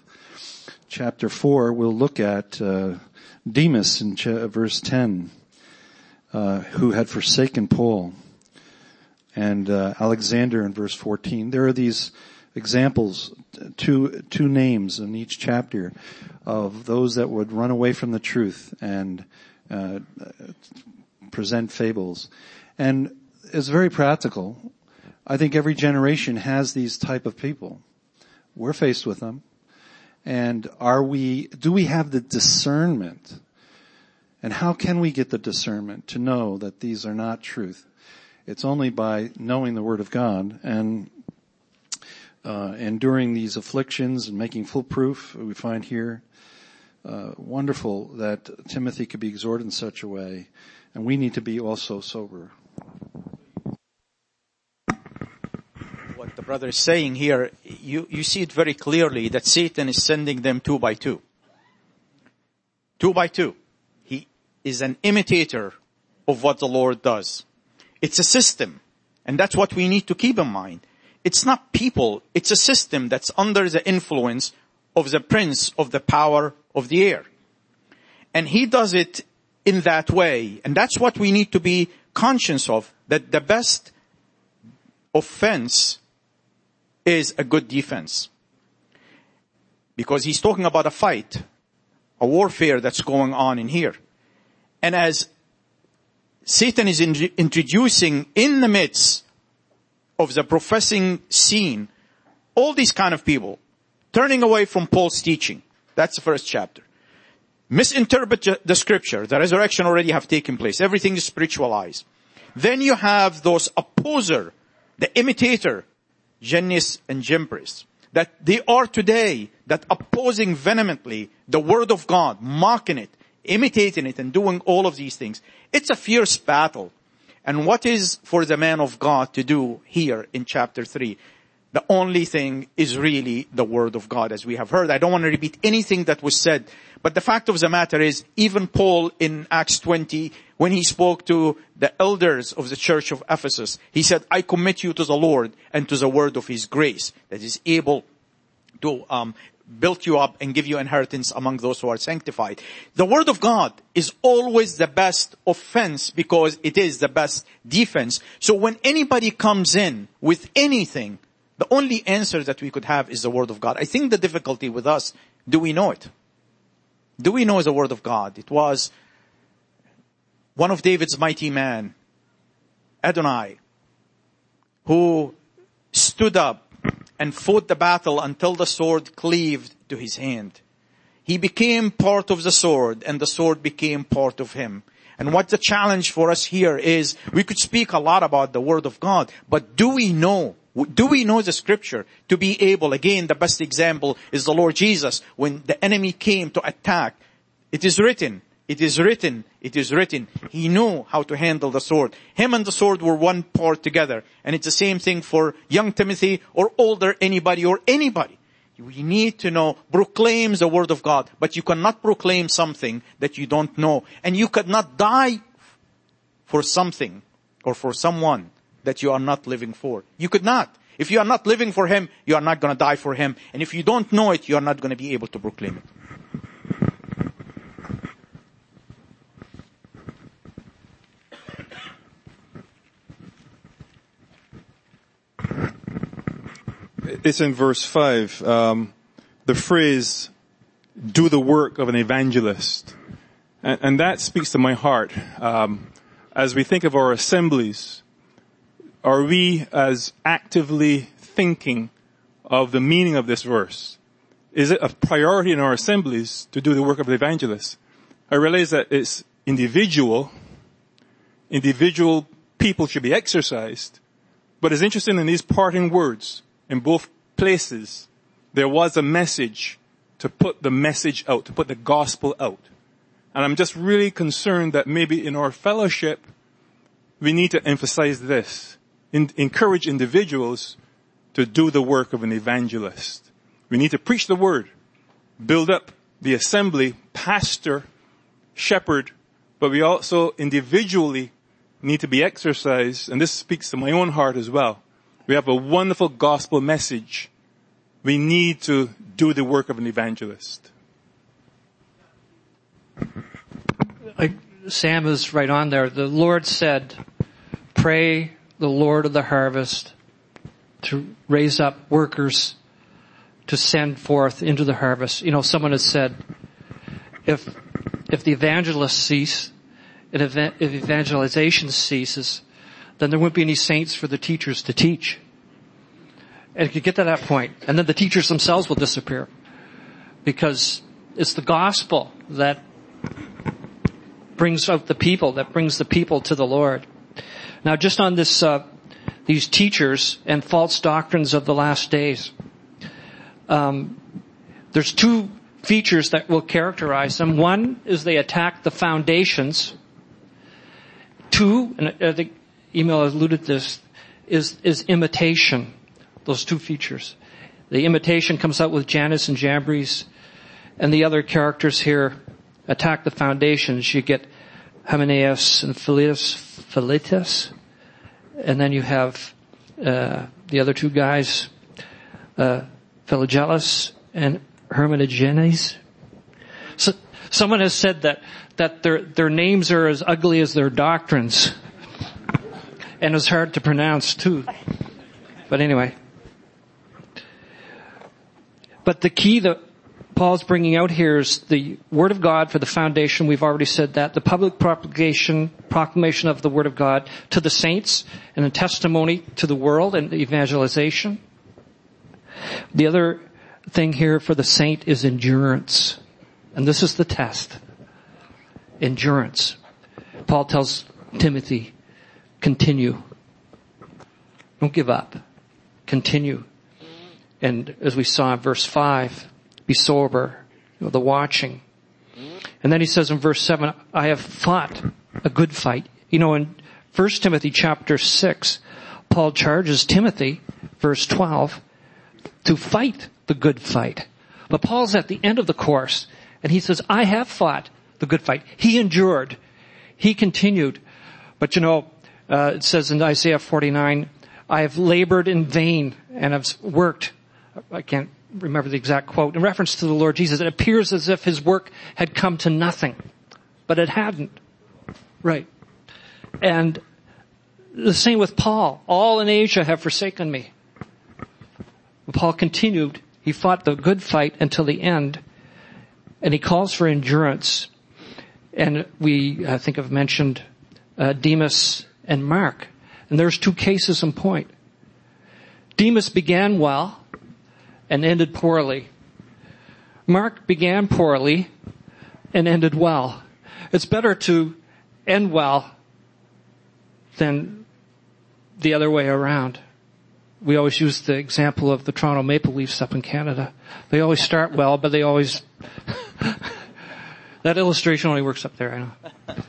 Chapter four, we'll look at uh, Demas in ch- verse ten. uh, who had forsaken Paul, and uh, Alexander in verse fourteen. There are these examples, two two names in each chapter of those that would run away from the truth and uh, present fables. And it's very practical. I think every generation has these type of people. We're faced with them. And are we, do we have the discernment? And how can we get the discernment to know that these are not truth? It's only by knowing the Word of God and uh enduring these afflictions and making full proof. We find here uh wonderful that Timothy could be exhorted in such a way, and we need to be also sober. What the brother is saying here, you, you see it very clearly that Satan is sending them two by two. Two by two. He is an imitator of what the Lord does. It's a system, and that's what we need to keep in mind. It's not people, it's a system that's under the influence of the prince of the power of the air. And he does it in that way, and that's what we need to be conscious of, that the best offense is a good defense. Because he's talking about a fight, a warfare that's going on in here. And as Satan is in, introducing in the midst of the professing scene all these kind of people, turning away from Paul's teaching. That's the first chapter. Misinterpret the scripture. The resurrection already have taken place. Everything is spiritualized. Then you have those opposer, the imitator, Jannes and Jambres, that they are today, that opposing vehemently the word of God, mocking it, imitating it, and doing all of these things. It's a fierce battle. And what is for the man of God to do here in chapter three? The only thing is really the word of God, as we have heard. I don't want to repeat anything that was said, but the fact of the matter is, even Paul in Acts twenty, when he spoke to the elders of the church of Ephesus, he said, I commit you to the Lord and to the word of his grace that is able to um build you up and give you inheritance among those who are sanctified. The word of God is always the best offense because it is the best defense. So when anybody comes in with anything, the only answer that we could have is the word of God. I think the difficulty with us, do we know it? Do we know the word of God? It was one of David's mighty men, Adonai, who stood up and fought the battle until the sword cleaved to his hand. He became part of the sword, and the sword became part of him. And what the challenge for us here is, we could speak a lot about the word of God, but do we know, do we know the scripture to be able, again, the best example is the Lord Jesus, when the enemy came to attack. It is written, it is written, it is written. He knew how to handle the sword. Him and the sword were one part together. And it's the same thing for young Timothy or older anybody or anybody. We need to know, proclaim the word of God. But you cannot proclaim something that you don't know. And you cannot die for something or for someone that you are not living for. You could not. If you are not living for him, you are not going to die for him. And if you don't know it, you are not going to be able to proclaim it. It's in verse five, um, the phrase, do the work of an evangelist. And, and that speaks to my heart. Um, as we think of our assemblies, are we as actively thinking of the meaning of this verse? Is it a priority in our assemblies to do the work of an evangelist? I realize that it's individual. Individual people should be exercised. But it's interesting in these parting words, in both places, there was a message to put the message out, to put the gospel out. And I'm just really concerned that maybe in our fellowship, we need to emphasize this. In, encourage individuals to do the work of an evangelist. We need to preach the word, build up the assembly, pastor, shepherd, but we also individually need to be exercised, and this speaks to my own heart as well. We have a wonderful gospel message. We need to do the work of an evangelist. I, Sam is right on there. The Lord said, pray the Lord of the harvest to raise up workers to send forth into the harvest. You know, someone has said, if, if the evangelists cease, and if evangelization ceases, then there won't be any saints for the teachers to teach. And it could get to that point, and then the teachers themselves will disappear. Because it's the gospel that brings out the people, that brings the people to the Lord. Now just on this, uh, these teachers and false doctrines of the last days, um, there's two features that will characterize them. One is they attack the foundations. Two, and I think Emil alluded to this, is, is imitation. Those two features. The imitation comes out with Jannes and Jambres, and the other characters here attack the foundations. You get Hymenaeus and Philetus, Philetus, and then you have uh, the other two guys, uh, Philogellus and Hermogenes. So, someone has said that that their their names are as ugly as their doctrines, and it's hard to pronounce too. But anyway. But the key that Paul's bringing out here is the Word of God for the foundation. We've already said that. The public propagation, proclamation of the Word of God to the saints and a testimony to the world and evangelization. The other thing here for the saint is endurance. And this is the test. Endurance. Paul tells Timothy, continue. Don't give up. Continue. And as we saw in verse five, be sober, you know, the watching. And then he says in verse seven, I have fought a good fight. You know, in First Timothy chapter six, Paul charges Timothy, verse twelve, to fight the good fight. But Paul's at the end of the course, and he says, I have fought the good fight. He endured. He continued. But you know, uh, it says in Isaiah forty-nine, I have labored in vain and have worked. I can't remember the exact quote. In reference to the Lord Jesus, it appears as if his work had come to nothing. But it hadn't. Right. And the same with Paul. All in Asia have forsaken me. But Paul continued. He fought the good fight until the end. And he calls for endurance. And we, I think, have mentioned uh, Demas and Mark. And there's two cases in point. Demas began well and ended poorly. Mark began poorly and ended well. It's better to end well than the other way around. We always use the example of the Toronto Maple Leafs up in Canada. They always start well, but they always... That illustration only works up there, I know.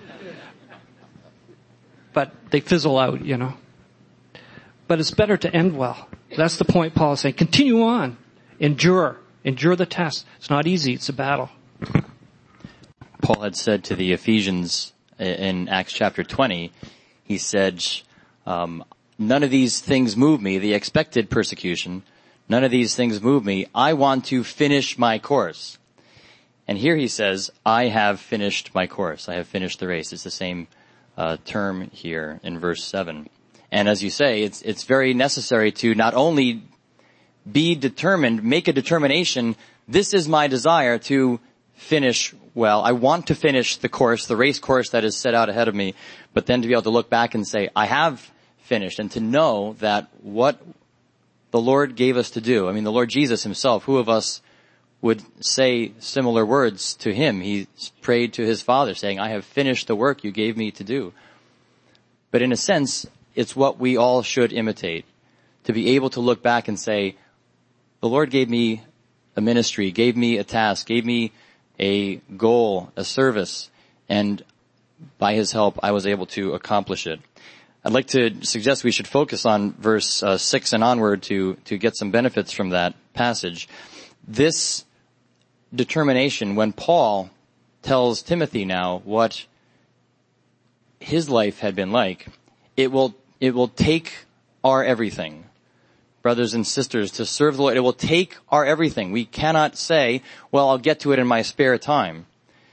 But they fizzle out, you know. But it's better to end well. That's the point Paul is saying. Continue on. Endure. Endure the test. It's not easy. It's a battle. Paul had said to the Ephesians in Acts chapter twenty, he said, um, none of these things move me, the expected persecution. None of these things move me. I want to finish my course. And here he says, I have finished my course. I have finished the race. It's the same uh, term here in verse seven. And as you say, it's it's very necessary to not only be determined, make a determination, this is my desire to finish well. I want to finish the course, the race course that is set out ahead of me, but then to be able to look back and say, I have finished, and to know that what the Lord gave us to do. I mean, the Lord Jesus himself, who of us would say similar words to him? He prayed to his Father saying, I have finished the work you gave me to do. But in a sense, it's what we all should imitate, to be able to look back and say, the Lord gave me a ministry, gave me a task, gave me a goal, a service, and by his help, I was able to accomplish it. I'd like to suggest we should focus on verse uh, six and onward to, to get some benefits from that passage. This determination, when Paul tells Timothy now what his life had been like, it will, it will take our everything. Brothers and sisters, to serve the Lord, it will take our everything. We cannot say, well, I'll get to it in my spare time.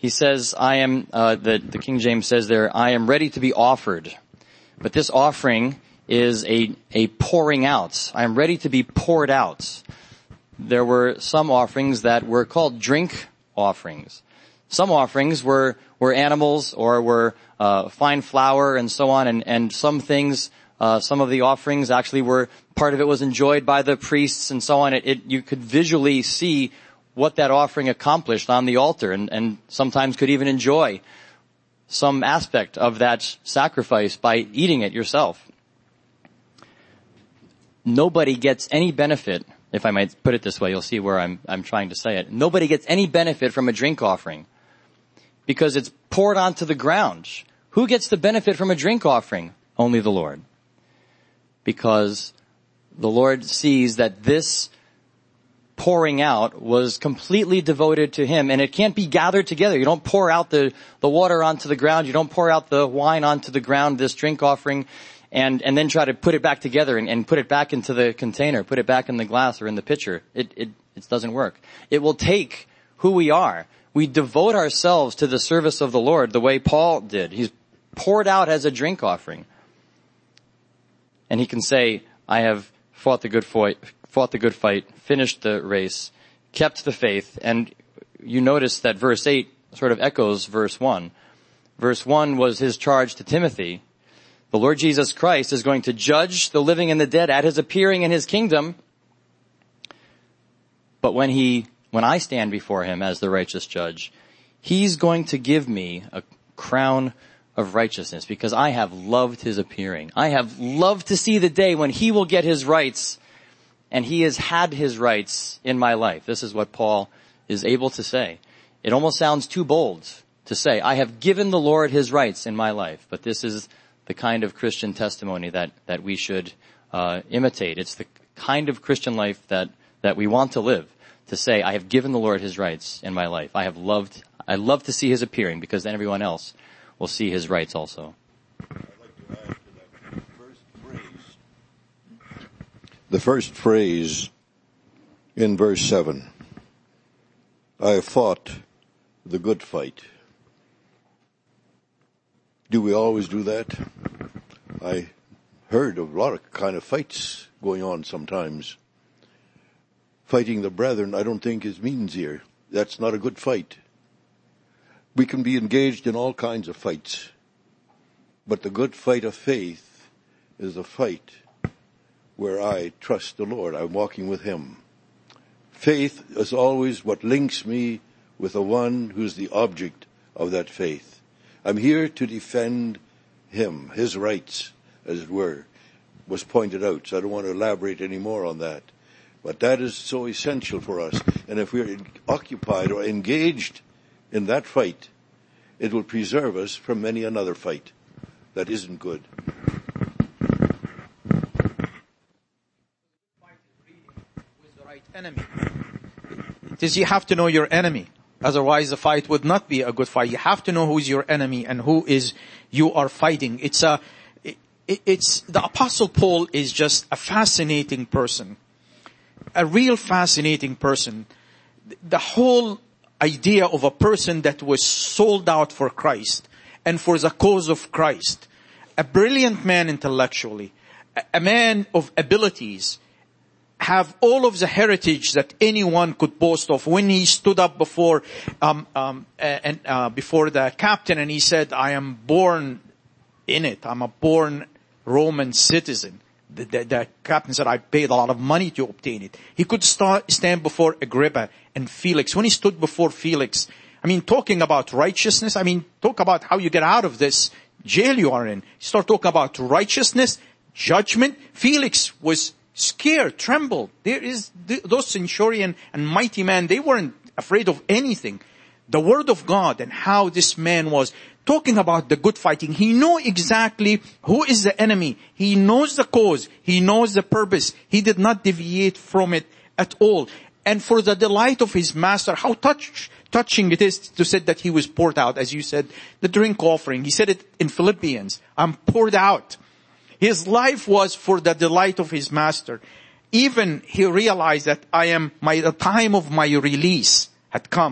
He says, I am, uh, the, the King James says there, I am ready to be offered. But this offering is a, a pouring out. I am ready to be poured out. There were some offerings that were called drink offerings. Some offerings were, were animals or were, uh, fine flour and so on, and, and some things, uh, some of the offerings actually were, part of it was enjoyed by the priests and so on. It, it you could visually see what that offering accomplished on the altar, and, and sometimes could even enjoy some aspect of that sacrifice by eating it yourself. Nobody gets any benefit, if I might put it this way, you'll see where I'm, I'm trying to say it. Nobody gets any benefit from a drink offering because it's poured onto the ground. Who gets the benefit from a drink offering? Only the Lord. Because the Lord sees that this pouring out was completely devoted to Him, and it can't be gathered together. You don't pour out the, the water onto the ground. You don't pour out the wine onto the ground, this drink offering, and, and then try to put it back together and, and put it back into the container, put it back in the glass or in the pitcher. It, it, it doesn't work. It will take who we are. We devote ourselves to the service of the Lord the way Paul did. He's poured out as a drink offering. And he can say, I have fought the good fight, fought the good fight, finished the race, kept the faith. And you notice that verse eight sort of echoes verse one. Verse one was his charge to Timothy. The Lord Jesus Christ is going to judge the living and the dead at His appearing in His kingdom. But when he, when I stand before Him as the righteous judge, He's going to give me a crown of righteousness because I have loved His appearing. I have loved to see the day when He will get His rights, and He has had His rights in my life. This is what Paul is able to say. It almost sounds too bold to say, I have given the Lord His rights in my life. But this is the kind of Christian testimony that, that we should uh, imitate. It's the kind of Christian life that, that we want to live. To say, I have given the Lord His rights in my life. I have loved, I love to see His appearing because then everyone else will see His rights also. I'd like to add to that first phrase. The first phrase in verse seven. I have fought the good fight. Do we always do that? I heard of a lot of kind of fights going on sometimes. Fighting the brethren, I don't think is means here. That's not a good fight. We can be engaged in all kinds of fights. But the good fight of faith is a fight where I trust the Lord. I'm walking with Him. Faith is always what links me with the one who's the object of that faith. I'm here to defend Him, His rights, as it were, was pointed out. So I don't want to elaborate any more on that. But that is so essential for us. And if we're occupied or engaged in that fight, it will preserve us from many another fight that isn't good. With the right enemy. It is you have to know your enemy. Otherwise the fight would not be a good fight. You have to know who is your enemy and who is you are fighting. It's a, it, it's, the Apostle Paul is just a fascinating person. A real fascinating person. The whole idea of a person that was sold out for Christ and for the cause of Christ. A brilliant man intellectually. A man of abilities. Have all of the heritage that anyone could boast of. When he stood up before, um, um, and, uh, before the captain and he said, I am born in it. I'm a born Roman citizen. The, the, the captain said, I paid a lot of money to obtain it. He could start, stand before Agrippa and Felix. When he stood before Felix, I mean, talking about righteousness, I mean, talk about how you get out of this jail you are in. Start talking about righteousness, judgment. Felix was scared, trembled. There is, those centurion and mighty men, they weren't afraid of anything. The word of God and how this man was talking about the good fighting. He knew exactly who is the enemy. He knows the cause. He knows the purpose. He did not deviate from it at all. And for the delight of his master, how touch, touching it is to say that he was poured out. As you said, the drink offering. He said it in Philippians. I'm poured out. His life was for the delight of his master. Even he realized that I am, my, the time of my release had come.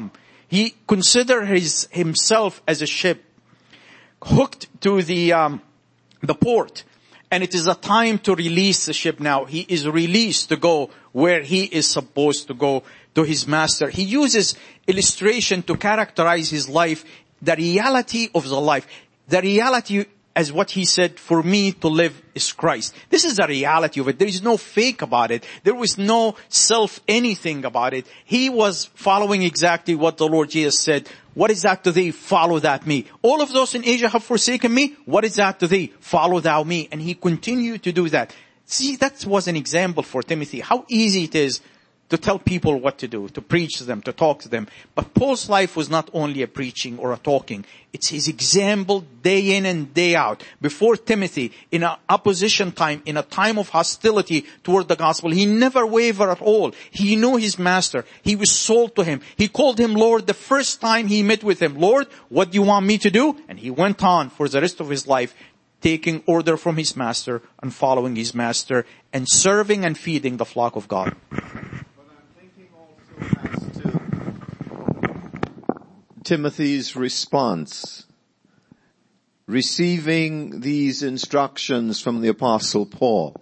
He considered his, himself as a ship hooked to the, um, the port. And it is a time to release the ship now. He is released to go where he is supposed to go, to his master. He uses illustration to characterize his life, the reality of the life. The reality, as what he said, for me to live is Christ. This is the reality of it. There is no fake about it. There was no self anything about it. He was following exactly what the Lord Jesus said. What is that to thee? Follow that me. All of those in Asia have forsaken me. What is that to thee? Follow thou me. And he continued to do that. See, that was an example for Timothy. How easy it is to tell people what to do, to preach to them, to talk to them. But Paul's life was not only a preaching or a talking. It's his example day in and day out. Before Timothy, in an opposition time, in a time of hostility toward the gospel, he never wavered at all. He knew his master. He was sold to him. He called him Lord the first time he met with him. Lord, what do you want me to do? And he went on for the rest of his life, taking order from his master and following his master and serving and feeding the flock of God. Timothy's response, receiving these instructions from the Apostle Paul,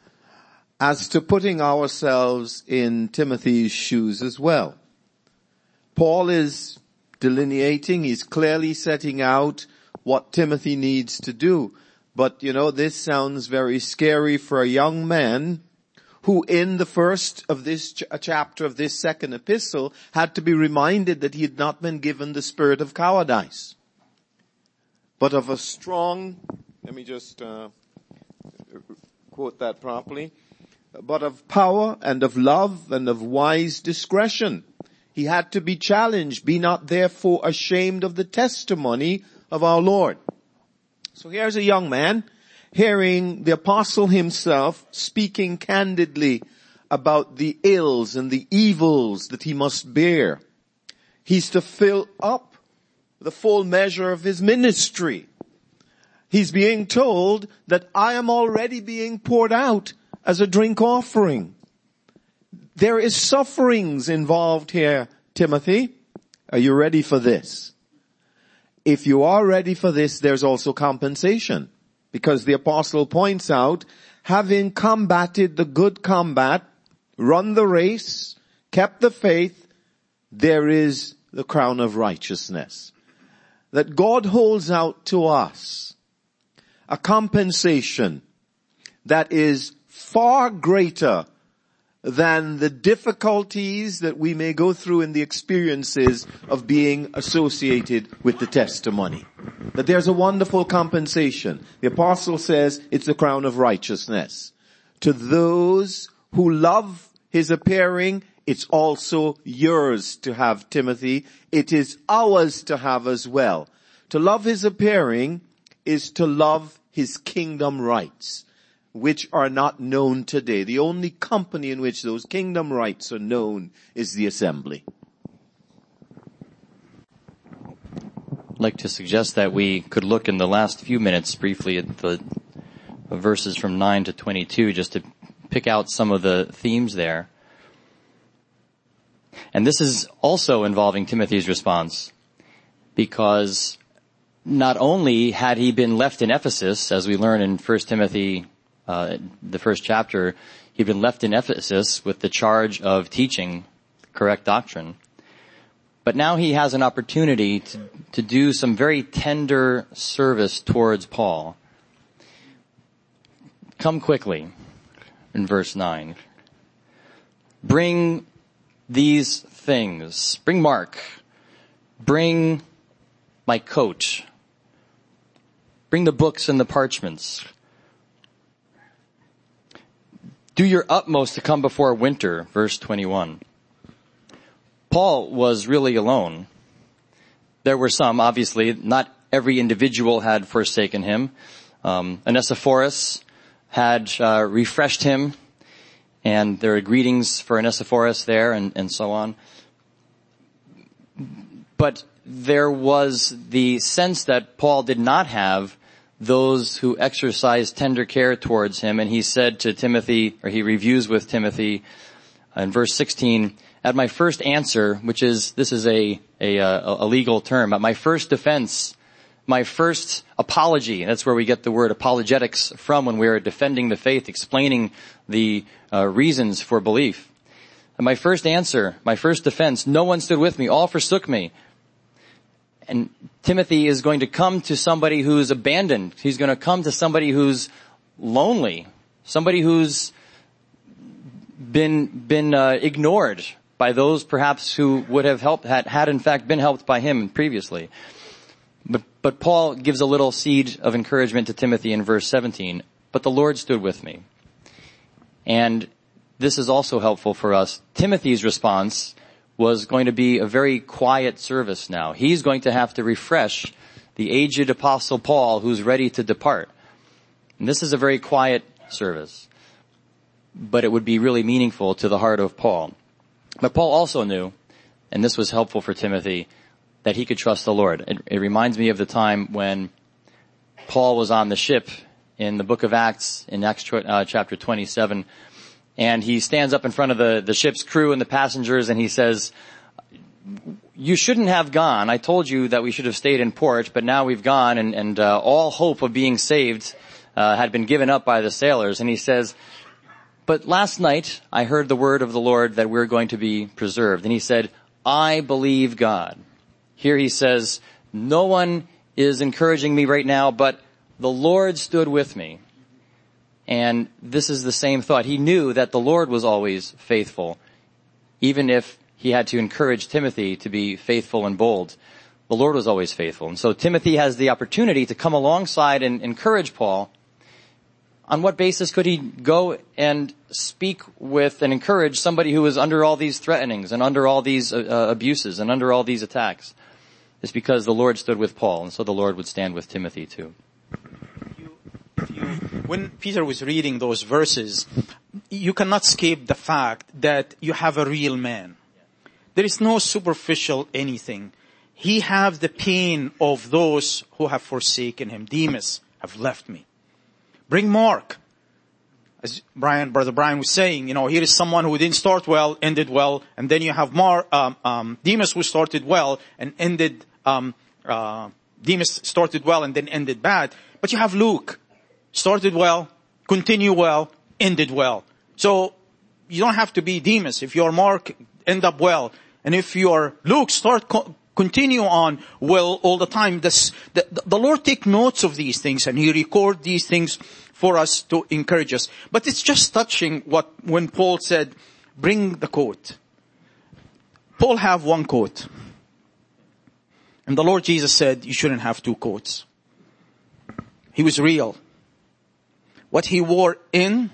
as to putting ourselves in Timothy's shoes as well. Paul is delineating, he's clearly setting out what Timothy needs to do. But, you know, this sounds very scary for a young man who in the first of this ch- chapter of this second epistle had to be reminded that he had not been given the spirit of cowardice, but of a strong, let me just uh, quote that properly, but of power and of love and of wise discretion. He had to be challenged. Be not therefore ashamed of the testimony of our Lord. So here's a young man hearing the apostle himself speaking candidly about the ills and the evils that he must bear. He's to fill up the full measure of his ministry. He's being told that I am already being poured out as a drink offering. There is sufferings involved here, Timothy. Are you ready for this? If you are ready for this, there's also compensation. Because the apostle points out, having combated the good combat, run the race, kept the faith, there is the crown of righteousness that God holds out to us. A compensation that is far greater than the difficulties that we may go through in the experiences of being associated with the testimony. That there's a wonderful compensation. The apostle says it's the crown of righteousness. To those who love his appearing, it's also yours to have, Timothy. It is ours to have as well. To love his appearing is to love his kingdom rights, which are not known today. The only company in which those kingdom rights are known is the assembly. I'd like to suggest that we could look in the last few minutes briefly at the verses from nine to twenty-two just to pick out some of the themes there. And this is also involving Timothy's response, because not only had he been left in Ephesus, as we learn in First Timothy Uh, the first chapter, he'd been left in Ephesus with the charge of teaching correct doctrine. But now he has an opportunity to, to do some very tender service towards Paul. Come quickly, in verse nine. Bring these things. Bring Mark. Bring my coat. Bring the books and the parchments. Do your utmost to come before winter, verse twenty-one. Paul was really alone. There were some, obviously, not every individual had forsaken him. Um, Onesiphorus had uh, refreshed him, and there are greetings for Onesiphorus there, and, and so on. But there was the sense that Paul did not have those who exercised tender care towards him, and he said to Timothy, or he reviews with Timothy in verse sixteen, at my first answer, which is, this is a, a, a, a legal term, at my first defense, my first apology, that's where we get the word apologetics from when we are defending the faith, explaining the uh, reasons for belief. At my first answer, my first defense, no one stood with me, all forsook me. And Timothy is going to come to somebody who's abandoned. He's going to come to somebody who's lonely, somebody who's been been uh, ignored by those perhaps who would have helped, had, had in fact been helped by him previously. But, but Paul gives a little seed of encouragement to Timothy in verse seventeen. But the Lord stood with me. And this is also helpful for us. Timothy's response was going to be a very quiet service now. He's going to have to refresh the aged apostle Paul, who's ready to depart. And this is a very quiet service, but it would be really meaningful to the heart of Paul. But Paul also knew, and this was helpful for Timothy, that he could trust the Lord. It, it reminds me of the time when Paul was on the ship in the book of Acts, in Acts uh, chapter twenty-seven, and he stands up in front of the, the ship's crew and the passengers, and he says, you shouldn't have gone. I told you that we should have stayed in port, but now we've gone, and, and uh, all hope of being saved uh, had been given up by the sailors. And he says, but last night I heard the word of the Lord that we're going to be preserved. And he said, I believe God. Here he says, no one is encouraging me right now, but the Lord stood with me. And this is the same thought. He knew that the Lord was always faithful, even if he had to encourage Timothy to be faithful and bold. The Lord was always faithful. And so Timothy has the opportunity to come alongside and encourage Paul. On what basis could he go and speak with and encourage somebody who is under all these threatenings and under all these uh, abuses and under all these attacks? It's because the Lord stood with Paul, and so the Lord would stand with Timothy too. You, if you, when Peter was reading those verses, you cannot escape the fact that you have a real man. There is no superficial anything. He has the pain of those who have forsaken him. Demas have left me. Bring Mark. As Brian, Brother Brian was saying, you know, here is someone who didn't start well, ended well, and then you have Mar, um, um, Demas who started well and ended, um, uh, Demas started well and then ended bad. But you have Luke. Started well, continue well, ended well. So you don't have to be Demas. If you're Mark, end up well. And if you're Luke, start, co- continue on well all the time. This, the, the Lord take notes of these things and He record these things for us to encourage us. But it's just touching what, when Paul said, bring the coat. Paul have one coat. And the Lord Jesus said, you shouldn't have two coats. He was real. What he wore in,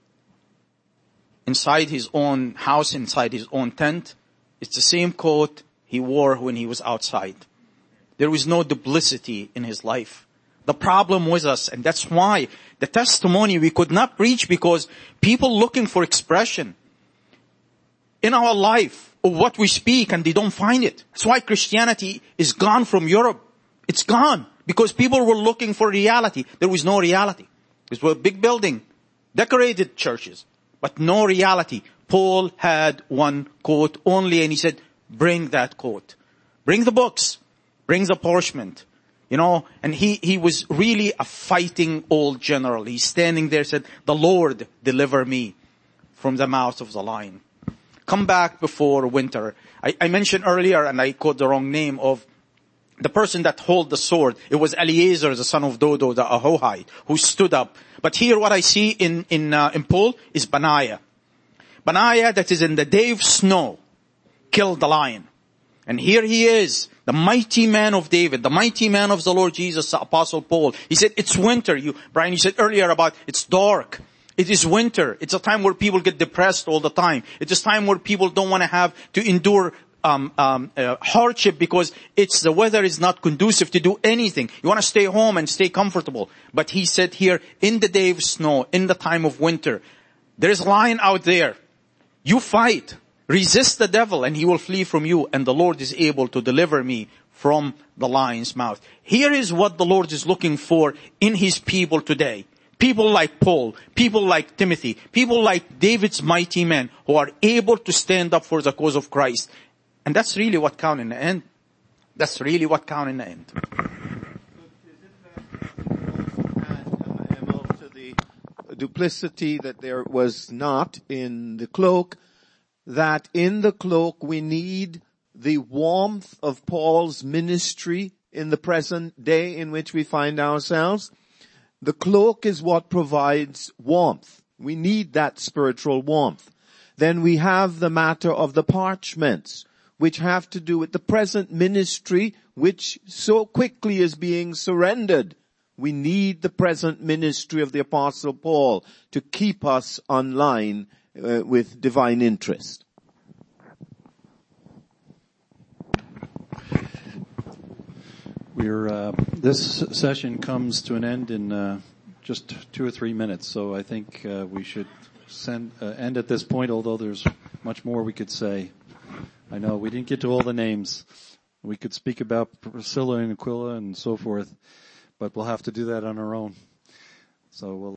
inside his own house, inside his own tent, it's the same coat he wore when he was outside. There was no duplicity in his life. The problem was us, and that's why the testimony we could not preach, because people looking for expression in our life of what we speak and they don't find it. That's why Christianity is gone from Europe. It's gone because people were looking for reality. There was no reality. It was a big building, decorated churches, but no reality. Paul had one coat only, and he said, bring that coat. Bring the books. Bring the parchment. You know, and he, he was really a fighting old general. He's standing there, said, the Lord deliver me from the mouth of the lion. Come back before winter. I, I mentioned earlier, and I quote the wrong name, of the person that held the sword. It was Eliezer, the son of Dodo, the Ahohite, who stood up. But here what I see in, in, uh, in Paul is Benaiah. Benaiah, that is in the day of snow, killed the lion. And here he is, the mighty man of David, the mighty man of the Lord Jesus, the Apostle Paul. He said, it's winter. You, Brian, you said earlier about it's dark. It is winter. It's a time where people get depressed all the time. It's a time where people don't want to have to endure um, um, uh, hardship because it's the weather is not conducive to do anything. You want to stay home and stay comfortable. But he said here, in the day of snow, in the time of winter, there is a lion out there. You fight. Resist the devil and he will flee from you, and the Lord is able to deliver me from the lion's mouth. Here is what the Lord is looking for in His people today. People like Paul, people like Timothy, people like David's mighty men who are able to stand up for the cause of Christ. And that's really what counts in the end. That's really what counts in the end. Duplicity that there was not in the cloak, that in the cloak we need the warmth of Paul's ministry in the present day in which we find ourselves. The cloak is what provides warmth. We need that spiritual warmth. Then we have the matter of the parchments, which have to do with the present ministry, which so quickly is being surrendered. We need the present ministry of the Apostle Paul to keep us online uh, with divine interest. We're, uh, this session comes to an end in uh, just two or three minutes, so I think uh, we should send, uh, end at this point, although there's much more we could say. I know we didn't get to all the names. We could speak about Priscilla and Aquila and so forth, but we'll have to do that on our own. So we'll